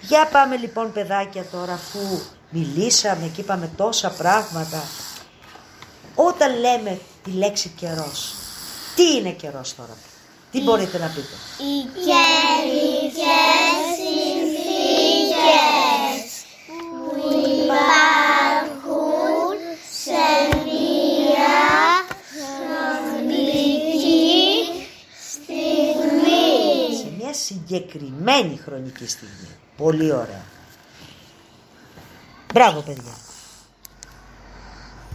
Για πάμε λοιπόν παιδάκια τώρα, αφού μιλήσαμε και είπαμε τόσα πράγματα. Όταν λέμε τη λέξη καιρός, τι είναι καιρός τώρα? Τι μπορείτε να πείτε? Οι καιρικές συνθήκες που υπάρχουν σε μία χρονική στιγμή. Σε μια συγκεκριμένη χρονική στιγμή. Πολύ ωραία. Μπράβο παιδιά.